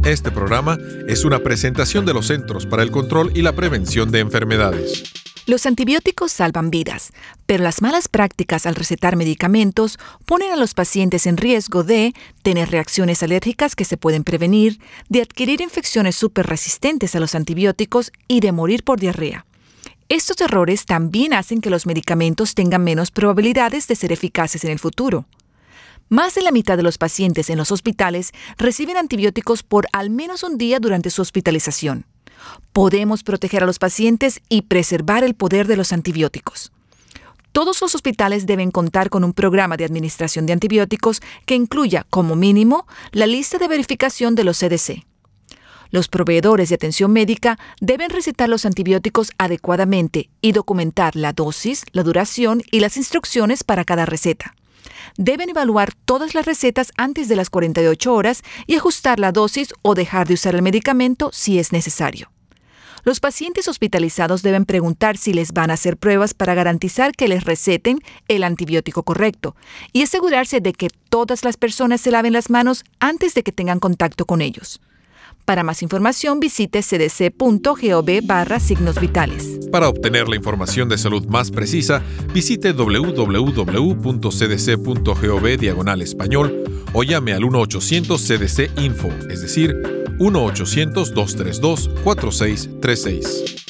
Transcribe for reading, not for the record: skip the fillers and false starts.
Este programa es una presentación de los Centros para el Control y la Prevención de Enfermedades. Los antibióticos salvan vidas, pero las malas prácticas al recetar medicamentos ponen a los pacientes en riesgo de tener reacciones alérgicas que se pueden prevenir, de adquirir infecciones superresistentes a los antibióticos y de morir por diarrea. Estos errores también hacen que los medicamentos tengan menos probabilidades de ser eficaces en el futuro. Más de la mitad de los pacientes en los hospitales reciben antibióticos por al menos un día durante su hospitalización. Podemos proteger a los pacientes y preservar el poder de los antibióticos. Todos los hospitales deben contar con un programa de administración de antibióticos que incluya, como mínimo, la lista de verificación de los CDC. Los proveedores de atención médica deben recetar los antibióticos adecuadamente y documentar la dosis, la duración y las instrucciones para cada receta. Deben evaluar todas las recetas antes de las 48 horas y ajustar la dosis o dejar de usar el medicamento si es necesario. Los pacientes hospitalizados deben preguntar si les van a hacer pruebas para garantizar que les receten el antibiótico correcto y asegurarse de que todas las personas se laven las manos antes de que tengan contacto con ellos. Para más información, visite cdc.gov/signos vitales. Para obtener la información de salud más precisa, visite www.cdc.gov/español o llame al 1-800-CDC-INFO, es decir, 1-800-232-4636.